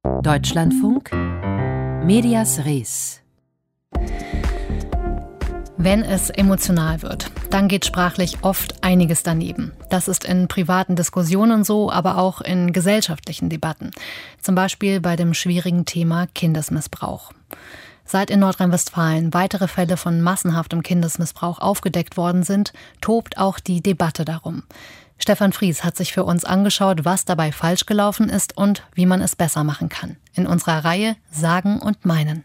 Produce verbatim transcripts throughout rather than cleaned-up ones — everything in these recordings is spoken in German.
Deutschlandfunk Medias Res. Wenn es emotional wird, dann geht sprachlich oft einiges daneben. Das ist in privaten Diskussionen so, aber auch in gesellschaftlichen Debatten. Zum Beispiel bei dem schwierigen Thema Kindesmissbrauch. Seit in Nordrhein-Westfalen weitere Fälle von massenhaftem Kindesmissbrauch aufgedeckt worden sind, tobt auch die Debatte darum. Stefan Fries hat sich für uns angeschaut, was dabei falsch gelaufen ist und wie man es besser machen kann. In unserer Reihe Sagen und Meinen.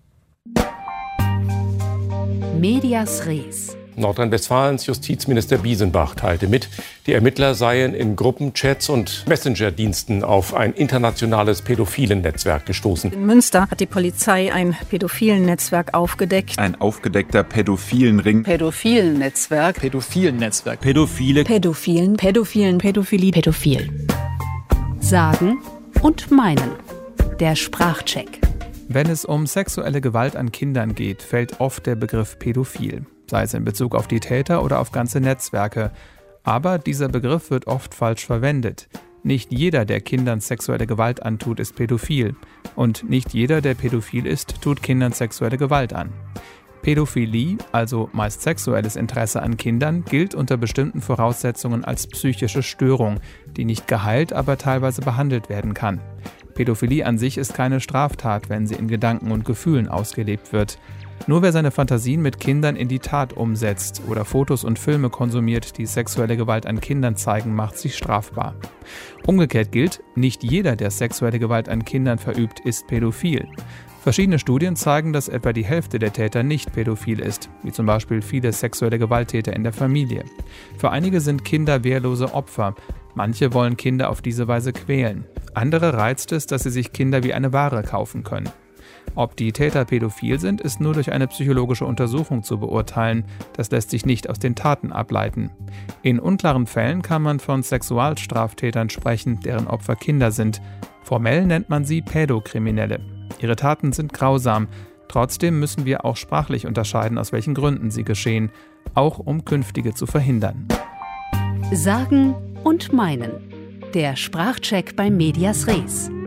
Medias Res. Nordrhein-Westfalens Justizminister Biesenbach teilte mit, die Ermittler seien in Gruppenchats und Messenger-Diensten auf ein internationales Pädophilen-Netzwerk gestoßen. In Münster hat die Polizei ein Pädophilen-Netzwerk aufgedeckt. Ein aufgedeckter Pädophilen-Ring. Pädophilen-Netzwerk. Pädophilen-Netzwerk. Pädophile. Pädophilen. Pädophilen. Pädophilie. Pädophil. Sagen und Meinen. Der Sprachcheck. Wenn es um sexuelle Gewalt an Kindern geht, fällt oft der Begriff pädophil, sei es in Bezug auf die Täter oder auf ganze Netzwerke. Aber dieser Begriff wird oft falsch verwendet. Nicht jeder, der Kindern sexuelle Gewalt antut, ist pädophil. Und nicht jeder, der pädophil ist, tut Kindern sexuelle Gewalt an. Pädophilie, also meist sexuelles Interesse an Kindern, gilt unter bestimmten Voraussetzungen als psychische Störung, die nicht geheilt, aber teilweise behandelt werden kann. Pädophilie an sich ist keine Straftat, wenn sie in Gedanken und Gefühlen ausgelebt wird. Nur wer seine Fantasien mit Kindern in die Tat umsetzt oder Fotos und Filme konsumiert, die sexuelle Gewalt an Kindern zeigen, macht sich strafbar. Umgekehrt gilt, nicht jeder, der sexuelle Gewalt an Kindern verübt, ist pädophil. Verschiedene Studien zeigen, dass etwa die Hälfte der Täter nicht pädophil ist, wie zum Beispiel viele sexuelle Gewalttäter in der Familie. Für einige sind Kinder wehrlose Opfer. Manche wollen Kinder auf diese Weise quälen. Andere reizt es, dass sie sich Kinder wie eine Ware kaufen können. Ob die Täter pädophil sind, ist nur durch eine psychologische Untersuchung zu beurteilen. Das lässt sich nicht aus den Taten ableiten. In unklaren Fällen kann man von Sexualstraftätern sprechen, deren Opfer Kinder sind. Formell nennt man sie Pädokriminelle. Ihre Taten sind grausam. Trotzdem müssen wir auch sprachlich unterscheiden, aus welchen Gründen sie geschehen, auch um künftige zu verhindern. Sagen und Meinen. Der Sprachcheck bei Medias Res.